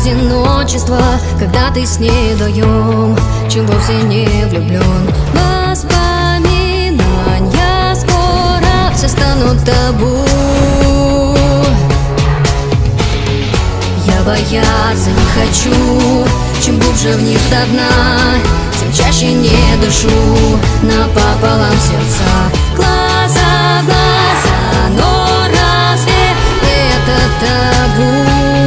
одиночества, когда ты с ней вдвоем, чем вовсе не влюблен. Воспоминания скоро все станут табу. Я бояться не хочу, чем глубже вниз до дна, тем чаще не дышу, напополам сердца. Глаза в глаза, но разве это табу?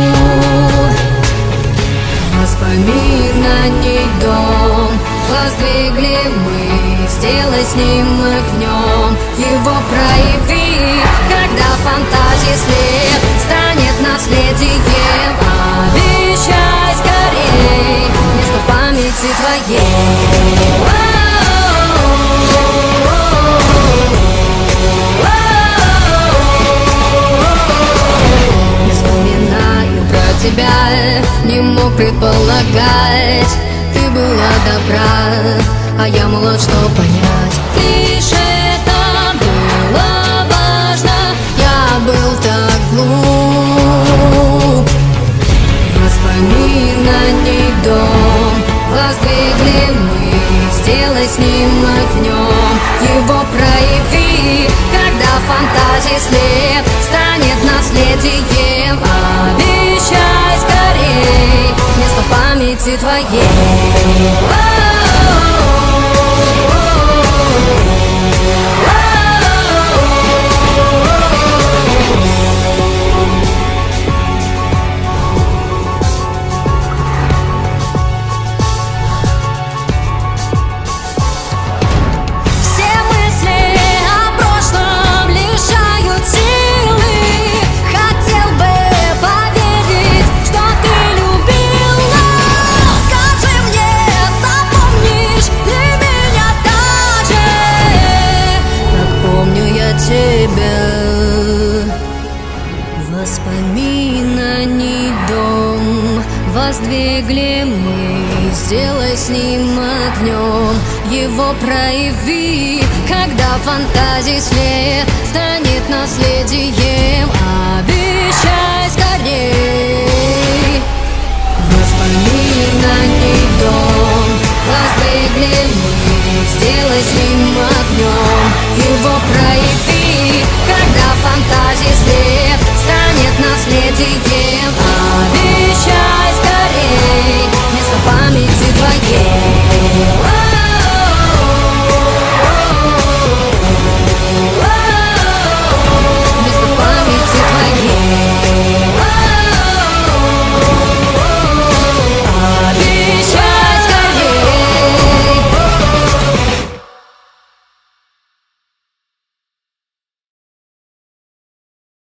Воспоминаний дом воздвигли мы, сделай снимок в нем, его прояви, когда фантазии след станет наследием. Обещай скорей место в памяти твоей. Не вспоминаю про тебя, не мог предполагать, ты была добра, а я молод, что понять. Лишь это было важно, я был так глуп. Воспоминаний дом воздвигли мы, сделай снимок в нем, его прояви, когда фантазии след станет наследием. Обещай скорей место в памяти твоей. Воспоминаний дом воздвигли мы, сделай снимок в нем, его прояви, когда фантазии след станет наследием. Обещай скорей. Воспоминаний дом воздвигли мы, сделай снимок